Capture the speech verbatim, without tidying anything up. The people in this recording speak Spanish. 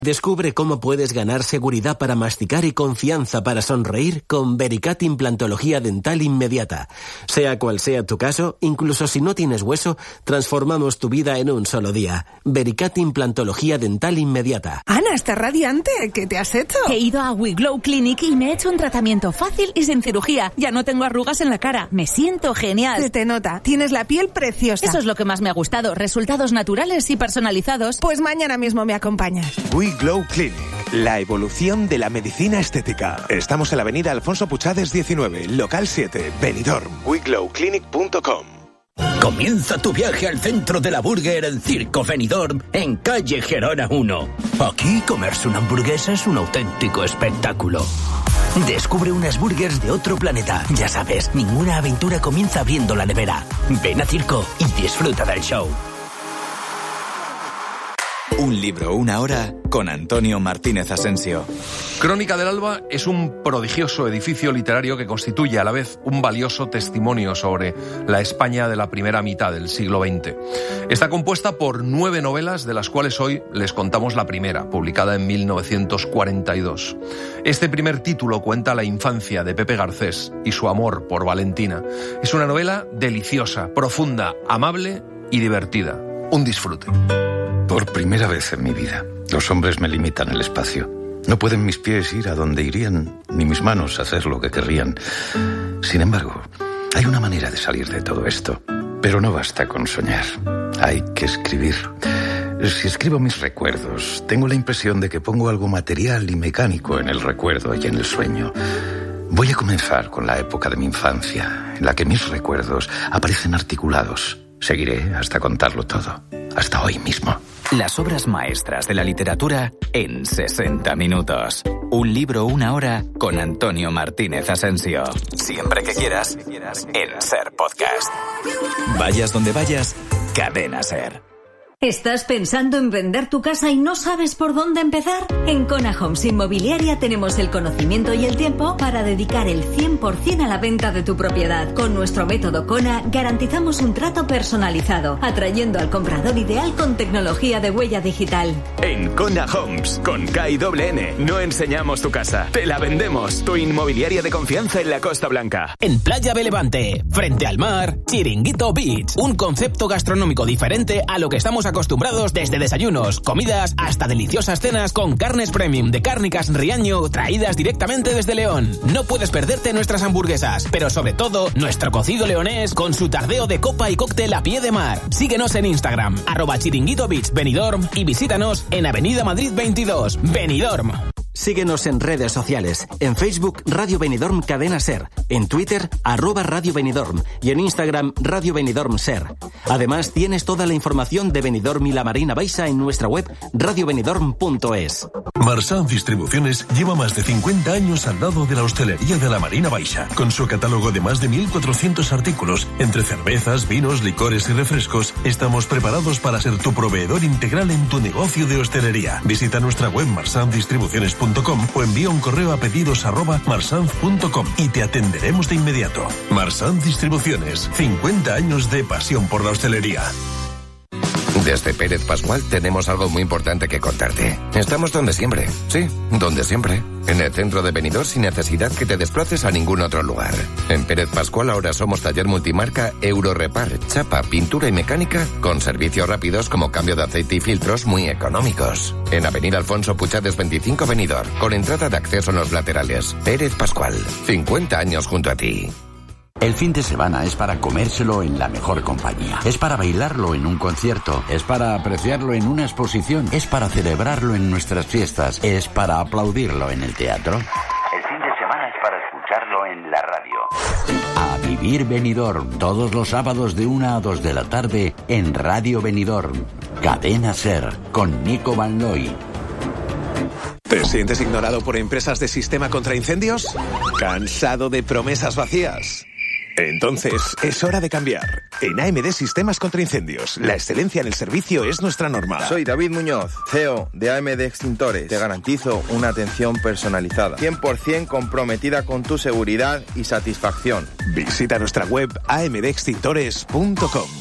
Descubre cómo puedes ganar seguridad para masticar y confianza para sonreír con Vericat Implantología Dental Inmediata. Sea cual sea tu caso, incluso si no tienes hueso, transformamos tu vida en un solo día. Vericat Implantología Dental Inmediata. Ana, estás radiante. ¿Qué te has hecho? He ido a We Glow Clinic y me he hecho un tratamiento fácil y sin cirugía. Ya no tengo arrugas en la cara. Me siento genial. Se te nota. Tienes la piel preciosa. Eso es lo que más me ha gustado. Resultados naturales y personalizados. Pues mañana mismo me acompañas. We Glow Clinic, la evolución de la medicina estética. Estamos en la avenida Alfonso Puchades diecinueve, local siete, Benidorm. we glow clinic punto com. Comienza tu viaje al centro de la burger en Circo Benidorm, en calle Gerona uno. Aquí comerse una hamburguesa es un auténtico espectáculo. Descubre unas burgers de otro planeta. Ya sabes, ninguna aventura comienza abriendo la nevera. Ven a Circo y disfruta del show. Un libro, una hora, con Antonio Martínez Asensio. Crónica del Alba es un prodigioso edificio literario que constituye a la vez un valioso testimonio sobre la España de la primera mitad del siglo veinte. Está compuesta por nueve novelas, de las cuales hoy les contamos la primera, publicada en mil novecientos cuarenta y dos. Este primer título cuenta la infancia de Pepe Garcés y su amor por Valentina. Es una novela deliciosa, profunda, amable y divertida. Un disfrute. Por primera vez en mi vida, los hombres me limitan el espacio. No pueden mis pies ir a donde irían, ni mis manos hacer lo que querrían. Sin embargo, hay una manera de salir de todo esto. Pero no basta con soñar. Hay que escribir. Si escribo mis recuerdos, tengo la impresión de que pongo algo material y mecánico en el recuerdo y en el sueño. Voy a comenzar con la época de mi infancia, en la que mis recuerdos aparecen articulados. Seguiré hasta contarlo todo, hasta hoy mismo. Las obras maestras de la literatura en sesenta minutos. Un libro, una hora, con Antonio Martínez Asensio. Siempre que quieras, en Ser Podcast. Vayas donde vayas, Cadena Ser. ¿Estás pensando en vender tu casa y no sabes por dónde empezar? En Kona Homes Inmobiliaria tenemos el conocimiento y el tiempo para dedicar el cien por ciento a la venta de tu propiedad. Con nuestro método Kona garantizamos un trato personalizado, atrayendo al comprador ideal con tecnología de huella digital. En Kona Homes, con K y doble N, no enseñamos tu casa, te la vendemos. Tu inmobiliaria de confianza en la Costa Blanca. En Playa de Levante, frente al mar, Chiringuito Beach. Un concepto gastronómico diferente a lo que estamos acostumbrados desde desayunos, comidas, hasta deliciosas cenas con carnes premium de Cárnicas Riaño traídas directamente desde León. No puedes perderte nuestras hamburguesas, pero sobre todo nuestro cocido leonés con su tardeo de copa y cóctel a pie de mar. Síguenos en Instagram, arroba Chiringuito Beach Benidorm, y visítanos en Avenida Madrid veintidós, Benidorm. Síguenos en redes sociales. En Facebook, Radio Benidorm Cadena Ser. En Twitter, arroba Radio Benidorm. Y en Instagram, Radio Benidorm Ser. Además, tienes toda la información de Benidorm y la Marina Baixa en nuestra web radio benidorm punto es. Marsan Distribuciones lleva más de cincuenta años al lado de la hostelería de la Marina Baixa, con su catálogo de más de mil cuatrocientos artículos, entre cervezas, vinos, licores y refrescos. Estamos preparados para ser tu proveedor integral en tu negocio de hostelería. Visita nuestra web marsan distribuciones punto com o envía un correo a pedidos arroba marsanz punto com y te atenderemos de inmediato. Marsan Distribuciones, cincuenta años de pasión por la hostelería. Desde Pérez Pascual tenemos algo muy importante que contarte. Estamos donde siempre, sí, donde siempre. En el centro de Benidorm, sin necesidad que te desplaces a ningún otro lugar. En Pérez Pascual ahora somos taller multimarca Eurorepar, chapa, pintura y mecánica, con servicios rápidos como cambio de aceite y filtros muy económicos. En Avenida Alfonso Puchades veinticinco Benidorm, con entrada de acceso en los laterales. Pérez Pascual, cincuenta años junto a ti. El fin de semana es para comérselo en la mejor compañía. Es para bailarlo en un concierto. Es para apreciarlo en una exposición. Es para celebrarlo en nuestras fiestas. Es para aplaudirlo en el teatro. El fin de semana es para escucharlo en la radio. A vivir Benidorm, todos los sábados de una a dos de la tarde en Radio Benidorm. Cadena Ser, con Nico Van Looy. ¿Te sientes ignorado por empresas de sistema contra incendios? ¿Cansado de promesas vacías? Entonces, es hora de cambiar. En A M D Sistemas contra Incendios, la excelencia en el servicio es nuestra norma. Soy David Muñoz, C E O de A M D Extintores. Te garantizo una atención personalizada, cien por ciento comprometida con tu seguridad y satisfacción. Visita nuestra web a m d extintores punto com.